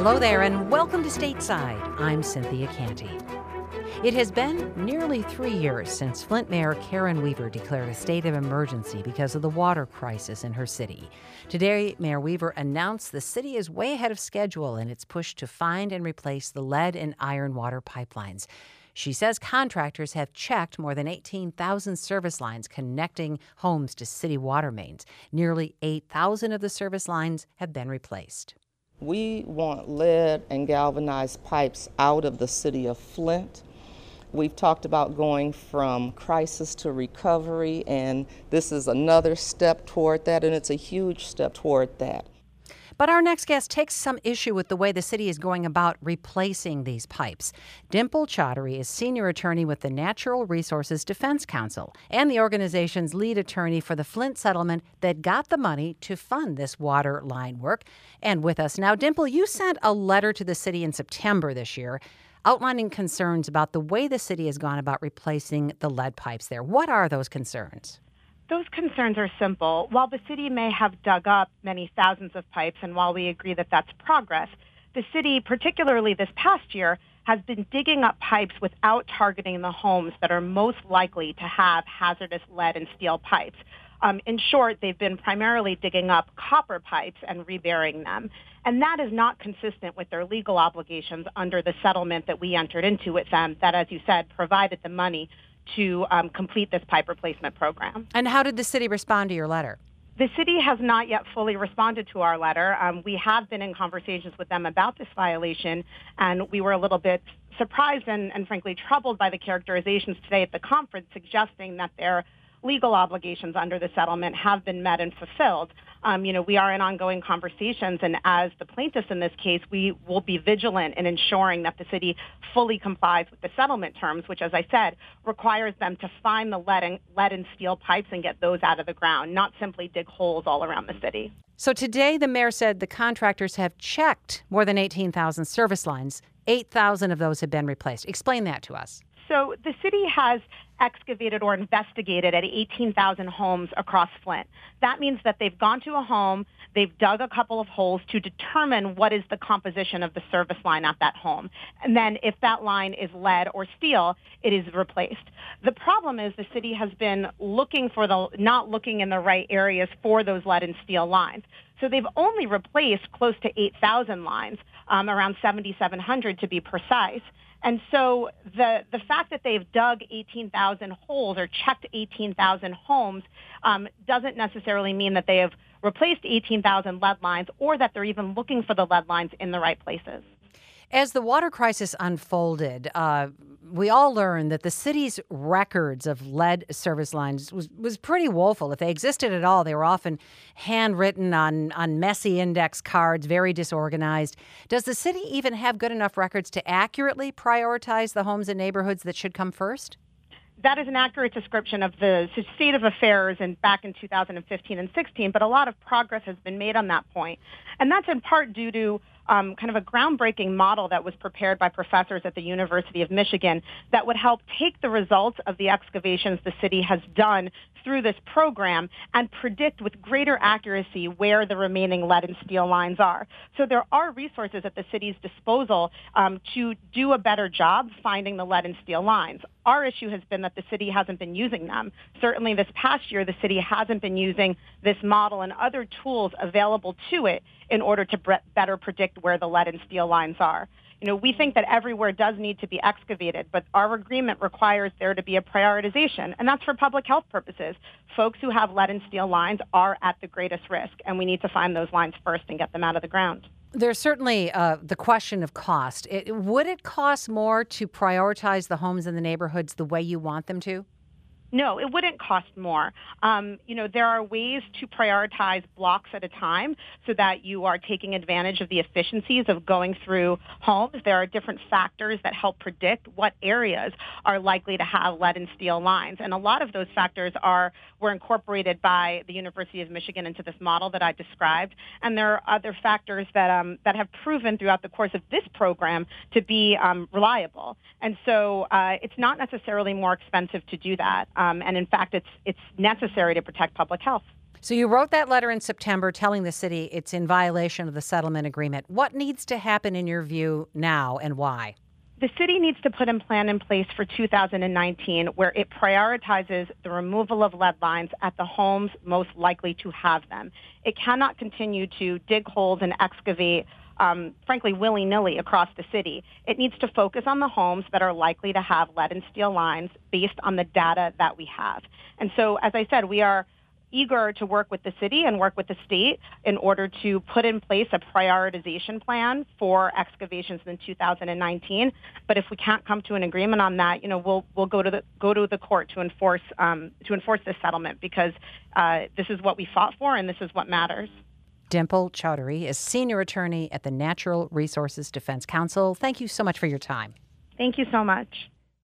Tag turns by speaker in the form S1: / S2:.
S1: Hello there and welcome to Stateside. I'm Cynthia Canty. It has been nearly 3 years since Flint Mayor Karen Weaver declared a state of emergency because of the water crisis in her city. Today, Mayor Weaver announced the city is way ahead of schedule in its push to find and replace the lead and iron water pipelines. She says contractors have checked more than 18,000 service lines connecting homes to city water mains. Nearly 8,000 of the service lines have been replaced.
S2: We want lead and galvanized pipes out of the city of Flint. We've talked about going from crisis to recovery, and this is another step toward that, and it's a huge step toward that.
S1: But our next guest takes some issue with the way the city is going about replacing these pipes. Dimple Chaudhary is senior attorney with the Natural Resources Defense Council and the organization's lead attorney for the Flint settlement that got the money to fund this water line work. And with us now, Dimple, you sent a letter to the city in September this year outlining concerns about the way the city has gone about replacing the lead pipes there. What are those concerns?
S3: Those concerns are simple. While the city may have dug up many thousands of pipes, and while we agree that that's progress, the city, particularly this past year, has been digging up pipes without targeting the homes that are most likely to have hazardous lead and steel pipes. In short, they've been primarily digging up copper pipes and reburying them. And that is not consistent with their legal obligations under the settlement that we entered into with them that, as you said, provided the money to complete this pipe replacement program.
S1: And how did the city respond to your letter?
S3: The city has not yet fully responded to our letter. We have been in conversations with them about this violation, and we were a little bit surprised and frankly troubled by the characterizations today at the conference suggesting that their legal obligations under the settlement have been met and fulfilled. We are in ongoing conversations, and as the plaintiffs in this case, we will be vigilant in ensuring that the city fully complies with the settlement terms, which, as I said, requires them to find the lead and steel pipes and get those out of the ground, not simply dig holes all around the city.
S1: So today, the mayor said the contractors have checked more than 18,000 service lines. 8,000 of those have been replaced. Explain that to us.
S3: So the city has excavated or investigated at 18,000 homes across Flint. That means that they've gone to a home, they've dug a couple of holes to determine what is the composition of the service line at that home. And then if that line is lead or steel, it is replaced. The problem is the city has been not looking in the right areas for those lead and steel lines. So they've only replaced close to 8,000 lines, around 7,700 to be precise. And so the fact that they've dug 18,000 holes or checked 18,000 homes doesn't necessarily mean that they have replaced 18,000 lead lines or that they're even looking for the lead lines in the right places.
S1: As the water crisis unfolded, we all learned that the city's records of lead service lines was pretty woeful. If they existed at all, they were often handwritten on messy index cards, very disorganized. Does the city even have good enough records to accurately prioritize the homes and neighborhoods that should come first?
S3: That is an accurate description of the state of affairs back in 2015 and 16, but a lot of progress has been made on that point. And that's in part due to kind of a groundbreaking model that was prepared by professors at the University of Michigan that would help take the results of the excavations the city has done through this program and predict with greater accuracy where the remaining lead and steel lines are. So there are resources at the city's disposal to do a better job finding the lead and steel lines. Our issue has been that the city hasn't been using them. Certainly this past year, the city hasn't been using this model and other tools available to it in order to better predict where the lead and steel lines are. We think that everywhere does need to be excavated, but our agreement requires there to be a prioritization, and that's for public health purposes. Folks who have lead and steel lines are at the greatest risk, and we need to find those lines first and get them out of the ground.
S1: There's certainly the question of cost. Would it cost more to prioritize the homes in the neighborhoods the way you want them to?
S3: No, it wouldn't cost more. There are ways to prioritize blocks at a time so that you are taking advantage of the efficiencies of going through homes. There are different factors that help predict what areas are likely to have lead and steel lines. And a lot of those factors were incorporated by the University of Michigan into this model that I described. And there are other factors that have proven throughout the course of this program to be reliable. And so it's not necessarily more expensive to do that. And in fact, it's necessary to protect public health.
S1: So you wrote that letter in September telling the city it's in violation of the settlement agreement. What needs to happen in your view now and why?
S3: The city needs to put a plan in place for 2019 where it prioritizes the removal of lead lines at the homes most likely to have them. It cannot continue to dig holes and excavate, frankly, willy-nilly across the city. It needs to focus on the homes that are likely to have lead and steel lines based on the data that we have. And so, as I said, we are eager to work with the city and work with the state in order to put in place a prioritization plan for excavations in 2019. But if we can't come to an agreement on that, we'll go to the court to enforce this settlement because this is what we fought for and this is what matters.
S1: Dimple Chaudhary is senior attorney at the Natural Resources Defense Council. Thank you so much for your time.
S3: Thank you so much.